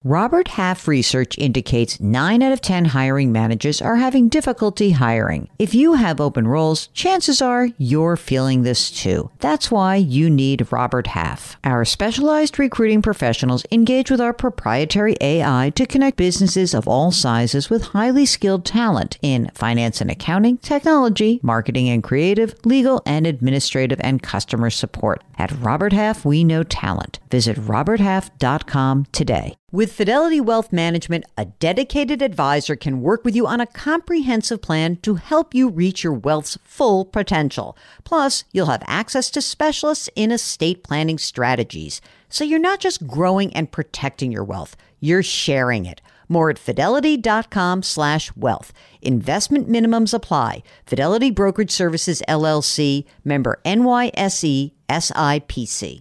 Robert Half research indicates 9 out of 10 hiring managers are having difficulty hiring. If you have open roles, chances are you're feeling this too. That's why you need Robert Half. Our specialized recruiting professionals engage with our proprietary AI to connect businesses of all sizes with highly skilled talent in finance and accounting, technology, marketing and creative, legal and administrative, and customer support. At Robert Half, we know talent. Visit roberthalf.com today. With Fidelity Wealth Management, a dedicated advisor can work with you on a comprehensive plan to help you reach your wealth's full potential. Plus, you'll have access to specialists in estate planning strategies. So you're not just growing and protecting your wealth, you're sharing it. More at fidelity.com/wealth. Investment minimums apply. Fidelity Brokerage Services, LLC, member NYSE, SIPC.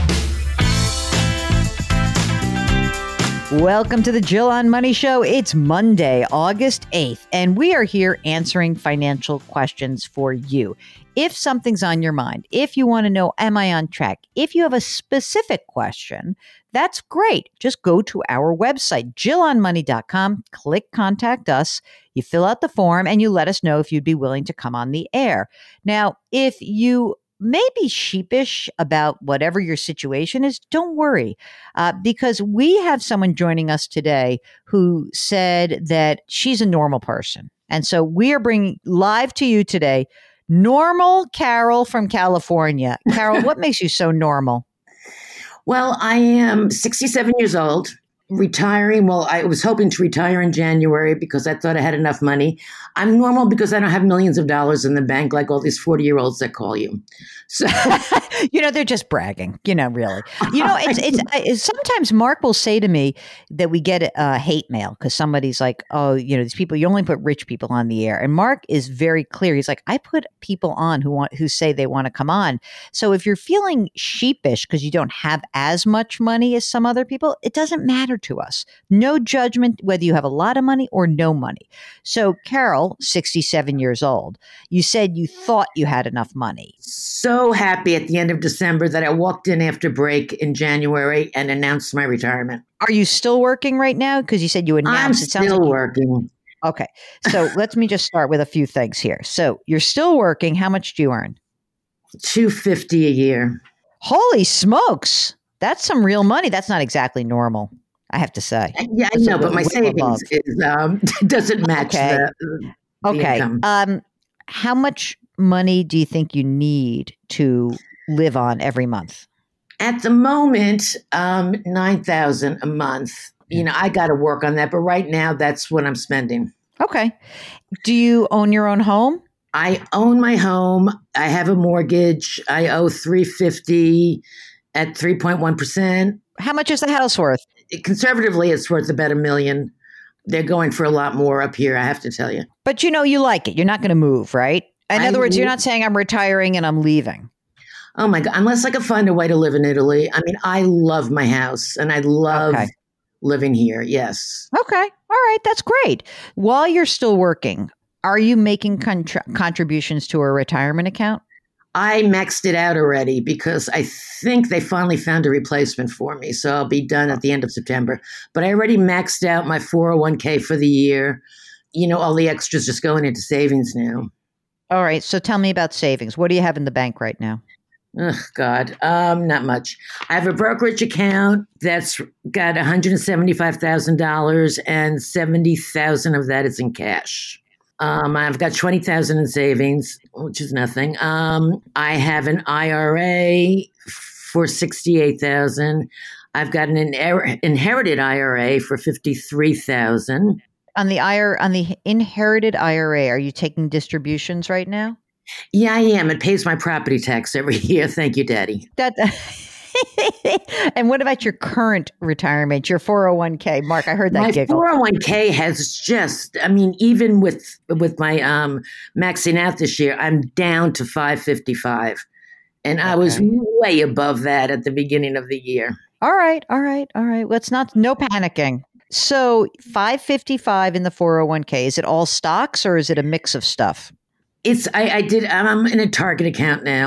Welcome to the Jill on Money Show. It's Monday, August 8th, and we are here answering financial questions for you. If something's on your mind, if you want to know, am I on track? If you have a specific question, that's great. Just go to our website, jillonmoney.com, click Contact Us. You fill out the form and you let us know if you'd be willing to come on the air. Now, if you may be sheepish about whatever your situation is, don't worry, because we have someone joining us today who said that she's a normal person. And so we are bringing live to you today, Normal Carol from California. Carol, what makes you so normal? Well, I am 67 years old, retiring. Well, I was hoping to retire in January because I thought I had enough money. I'm normal because I don't have millions of dollars in the bank like all these 40-year-olds that call you. So, they're just bragging, really. It's sometimes Mark will say to me that we get hate mail because somebody's like, oh, these people, you only put rich people on the air. And Mark is very clear. He's like, I put people on who say they want to come on. So if you're feeling sheepish because you don't have as much money as some other people, it doesn't matter to us. No judgment whether you have a lot of money or no money. So Carol, 67 years old, you said you thought you had enough money. So happy at the end of December that I walked in after break in January and announced my retirement. Are you still working right now? Because you said you announced. I'm still working. Okay. So let me just start with a few things here. So you're still working. How much do you earn? $250 a year. Holy smokes. That's some real money. That's not exactly normal, I have to say. Yeah, I know, but my savings doesn't match the income. How much money do you think you need to live on every month? At the moment, $9,000 a month. I got to work on that, but right now that's what I'm spending. Okay. Do you own your own home? I own my home. I have a mortgage. I owe $350 at 3.1%. How much is the house worth? Conservatively, it's worth about $1 million. They're going for a lot more up here, I have to tell you. But you like it. You're not going to move, right? In other words, you're not saying I'm retiring and I'm leaving. Oh my God. Unless I can find a way to live in Italy. I mean, I love my house and I love living here. Yes. Okay. All right. That's great. While you're still working, are you making contributions to a retirement account? I maxed it out already because I think they finally found a replacement for me. So I'll be done at the end of September. But I already maxed out my 401k for the year. All the extras just going into savings now. All right. So tell me about savings. What do you have in the bank right now? Oh, God. Not much. I have a brokerage account that's got $175,000 and $70,000 of that is in cash. I've got $20,000 in savings, which is nothing. I have an IRA for $68,000. I've got an inherited IRA for $53,000. On the inherited IRA, are you taking distributions right now? Yeah, I am. It pays my property tax every year. Thank you, Daddy. And what about your current retirement, your 401k? Mark, I heard that giggle. My 401k has just, even with my maxing out this year, I'm down to $555. And I was way above that at the beginning of the year. All right. Let's no panicking. So $555 in the 401k, is it all stocks or is it a mix of stuff? I'm in a Target account now.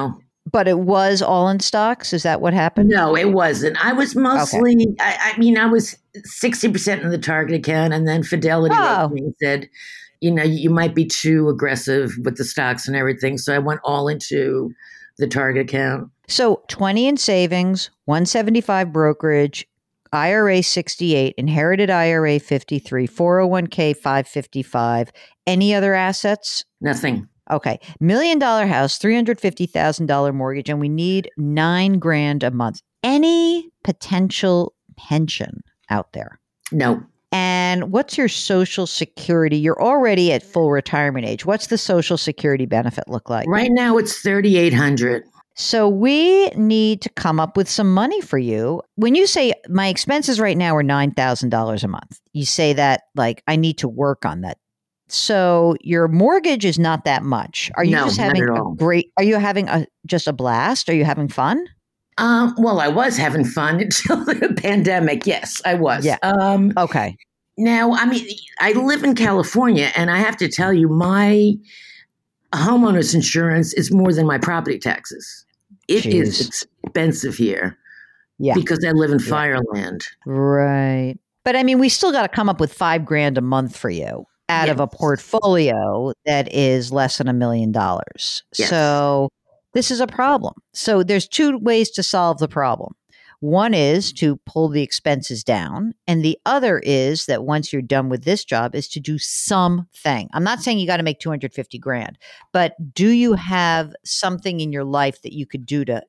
But it was all in stocks? Is that what happened? No, it wasn't. I was mostly, okay. I was 60% in the Target account, and then Fidelity wrote me and said, you might be too aggressive with the stocks and everything. So I went all into the Target account. So 20 in savings, 175 brokerage, IRA 68, inherited IRA 53, 401k 555. Any other assets? Nothing. Okay. $1 million house, $350,000 mortgage, and we need $9,000 a month. Any potential pension out there? No. And what's your Social Security? You're already at full retirement age. What's the Social Security benefit look like? Right now it's $3,800. So we need to come up with some money for you. When you say my expenses right now are $9,000 a month, you say that like I need to work on that. So your mortgage is not that much. Are you just having are you having just a blast? Are you having fun? Well, I was having fun until the pandemic. Yes, I was. Yeah. Okay. Now, I live in California, and I have to tell you, my homeowner's insurance is more than my property taxes. It is expensive here. Yeah. Because I live in Fireland. Right. But we still got to come up with $5,000 a month for you out of a portfolio that is less than $1 million. Yes. So this is a problem. So there's two ways to solve the problem. One is to pull the expenses down. And the other is that once you're done with this job is to do something. I'm not saying you got to make $250,000, but do you have something in your life that you could do to,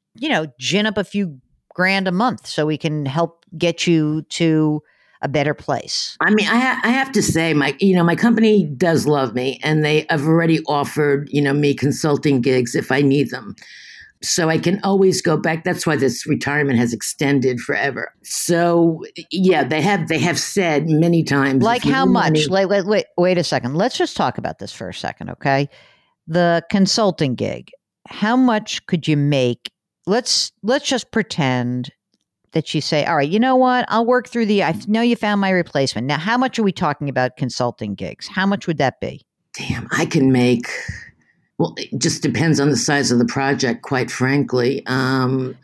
gin up a few grand a month so we can help get you to a better place? I have to say, my company does love me, and they have already offered, me consulting gigs if I need them. So I can always go back. That's why this retirement has extended forever. So yeah, they have said many times. Like how much? Wait a second. Let's just talk about this for a second, okay? The consulting gig. How much could you make? Let's just pretend that you say, all right, you know what? I'll work through I know you found my replacement. Now, how much are we talking about consulting gigs? How much would that be? Damn, I can make, well, it just depends on the size of the project, quite frankly. I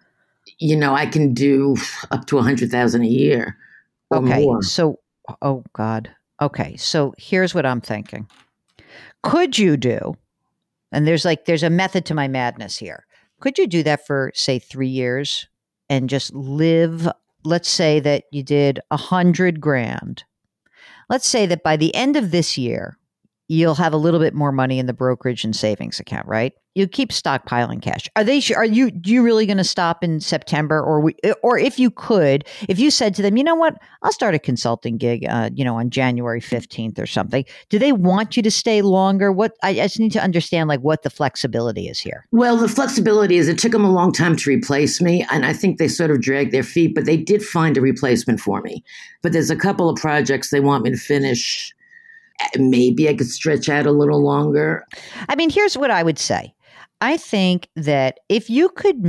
can do up to $100,000 a year or more. So, oh God. Okay. So here's what I'm thinking. Could you do, and there's a method to my madness here. Could you do that for, say, 3 years? And just live, let's say that you did $100,000. Let's say that by the end of this year, you'll have a little bit more money in the brokerage and savings account, right? You keep stockpiling cash. Do you really going to stop in September, or if you could, if you said to them, you know what, I'll start a consulting gig, on January 15th or something. Do they want you to stay longer? I just need to understand what the flexibility is here. Well, the flexibility is it took them a long time to replace me, and I think they sort of dragged their feet, but they did find a replacement for me. But there's a couple of projects they want me to finish. Maybe I could stretch out a little longer. Here's what I would say. I think that if you could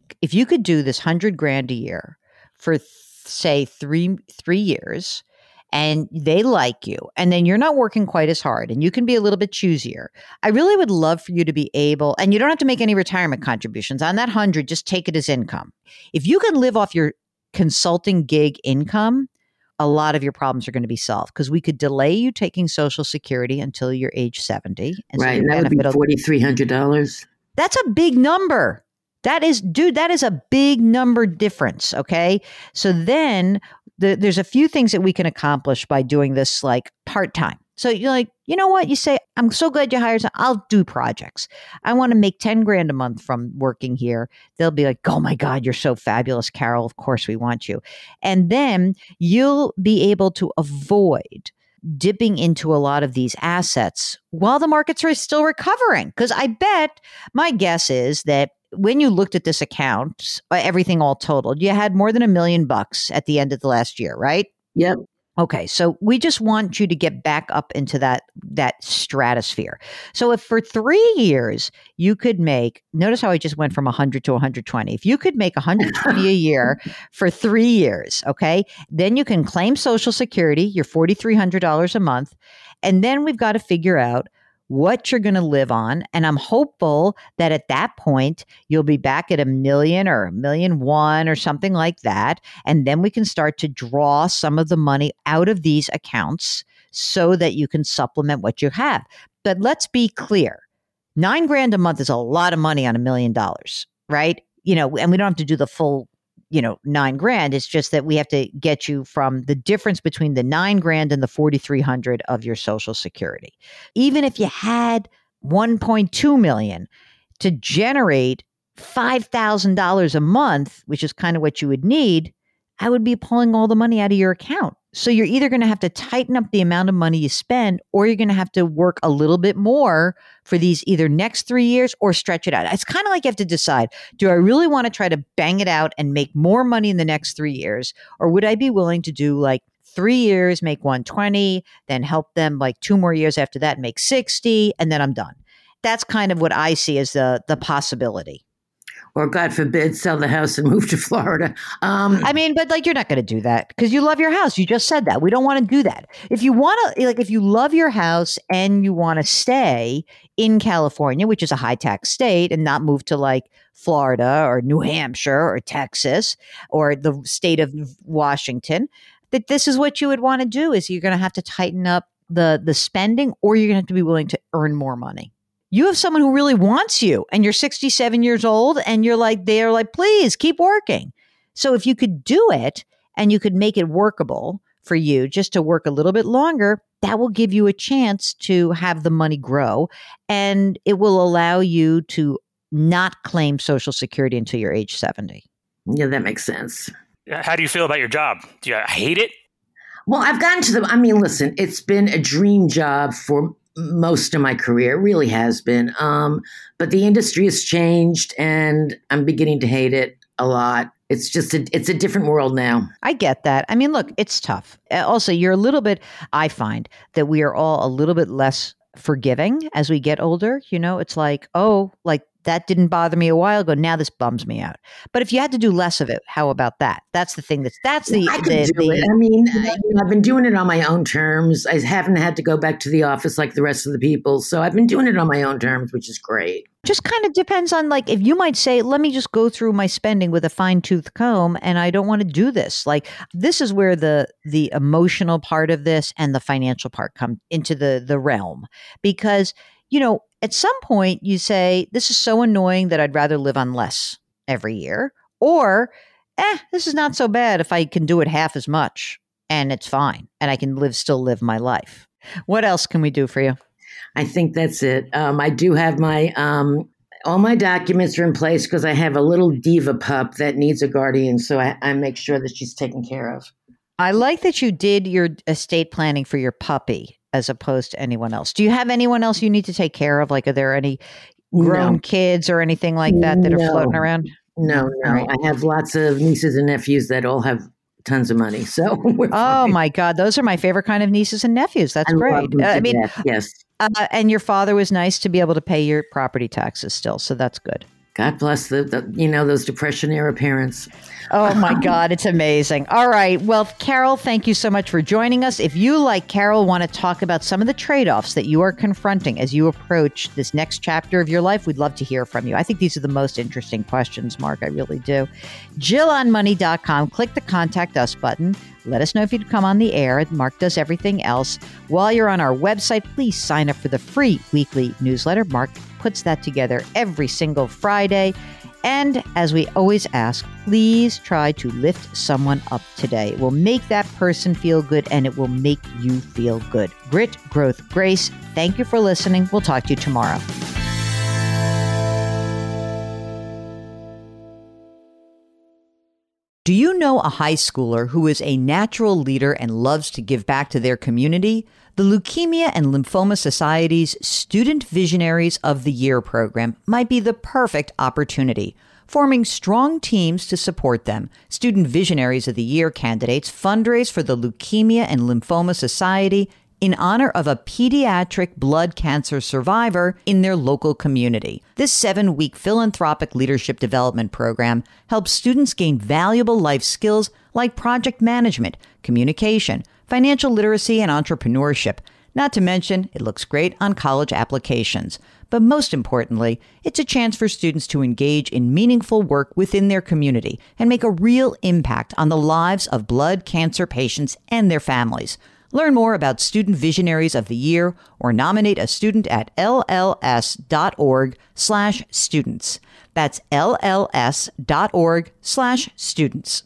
do this $100,000 a year for say 3 years, and they like you, and then you're not working quite as hard, and you can be a little bit choosier. I really would love for you to be able, and you don't have to make any retirement contributions on that 100. Just take it as income. If you can live off your consulting gig income, a lot of your problems are going to be solved because we could delay you taking Social Security until you're age 70. And right. And that would be $4,300. That's a big number. That is a big number difference. Okay. So then there's a few things that we can accomplish by doing this part-time. So you're like, you know what? You say, I'm so glad you hired. I'll do projects. I want to make $10,000 a month from working here. They'll be like, oh my God, you're so fabulous, Carol. Of course we want you. And then you'll be able to avoid dipping into a lot of these assets while the markets are still recovering. Because I bet my guess is that when you looked at this account, everything all totaled, you had more than $1 million at the end of the last year, right? Yep. Okay, so we just want you to get back up into that stratosphere. So if for 3 years you could make, notice how I just went from 100 to 120. If you could make 120 a year for 3 years, okay, then you can claim Social Security, your $4,300 a month, and then we've got to figure out what you're going to live on. And I'm hopeful that at that point, you'll be back at $1 million or $1.1 million or something like that. And then we can start to draw some of the money out of these accounts so that you can supplement what you have. But let's be clear. $9,000 a month is a lot of money on $1 million, right? And we don't have to do the full, $9,000. It's just that we have to get you from the difference between the $9,000 and the $4,300 of your Social Security. Even if you had $1.2 million to generate $5,000 a month, which is kind of what you would need, I would be pulling all the money out of your account. So you're either going to have to tighten up the amount of money you spend, or you're going to have to work a little bit more for these either next 3 years or stretch it out. It's kind of like you have to decide, do I really want to try to bang it out and make more money in the next 3 years? Or would I be willing to do like 3 years, make 120, then help them like 2 more years after that, make 60, and then I'm done. That's kind of what I see as the possibility. Or God forbid, sell the house and move to Florida. But like, you're not going to do that because you love your house. You just said that. We don't want to do that. If you want to, like, if you love your house and you want to stay in California, which is a high tax state, and not move to like Florida or New Hampshire or Texas or the state of Washington, that this is what you would want to do is you're going to have to tighten up the spending, or you're going to have to be willing to earn more money. You have someone who really wants you and you're 67 years old and they're like, please keep working. So if you could do it and you could make it workable for you just to work a little bit longer, that will give you a chance to have the money grow, and it will allow you to not claim Social Security until you're age 70. Yeah, that makes sense. How do you feel about your job? Do you hate it? Well, I've gotten to listen, it's been a dream job for most of my career. It really has been. But the industry has changed and I'm beginning to hate it a lot. It's just it's a different world now. I get that. I mean, look, it's tough. Also, I find that we are all a little bit less forgiving as we get older. It's like, that didn't bother me a while ago. Now this bums me out. But if you had to do less of it, how about that? That's the thing. I've been doing it on my own terms. I haven't had to go back to the office like the rest of the people. So I've been doing it on my own terms, which is great. Just kind of depends on, like, if you might say, let me just go through my spending with a fine tooth comb and I don't want to do this. Like, this is where the emotional part of this and the financial part come into the realm, because at some point you say, this is so annoying that I'd rather live on less every year, or, this is not so bad if I can do it half as much and it's fine and I can still live my life. What else can we do for you? I think that's it. I do have my, all my documents are in place because I have a little diva pup that needs a guardian. So I make sure that she's taken care of. I like that you did your estate planning for your puppy as opposed to anyone else. Do you have anyone else you need to take care of? Like, are there any grown kids or anything like that are floating around? No. Right. I have lots of nieces and nephews that all have tons of money. So we're fine. My God, those are my favorite kind of nieces and nephews. That's great. Yes. And your father was nice to be able to pay your property taxes still. So that's good. God bless those Depression era parents. Oh my God, it's amazing. All right. Well, Carol, thank you so much for joining us. If you, like Carol, want to talk about some of the trade-offs that you are confronting as you approach this next chapter of your life, we'd love to hear from you. I think these are the most interesting questions, Mark. I really do. JillOnMoney.com. Click the Contact Us button. Let us know if you'd come on the air. Mark does everything else. While you're on our website, please sign up for the free weekly newsletter. Mark puts that together every single Friday. And as we always ask, please try to lift someone up today. It will make that person feel good, and it will make you feel good. Grit, growth, grace. Thank you for listening. We'll talk to you tomorrow. Do you know a high schooler who is a natural leader and loves to give back to their community? The Leukemia and Lymphoma Society's Student Visionaries of the Year program might be the perfect opportunity. Forming strong teams to support them, Student Visionaries of the Year candidates fundraise for the Leukemia and Lymphoma Society in honor of a pediatric blood cancer survivor in their local community. This 7-week philanthropic leadership development program helps students gain valuable life skills like project management, communication, financial literacy, and entrepreneurship. Not to mention, it looks great on college applications. But most importantly, it's a chance for students to engage in meaningful work within their community and make a real impact on the lives of blood cancer patients and their families. Learn more about Student Visionaries of the Year or nominate a student at lls.org/students. That's lls.org/students.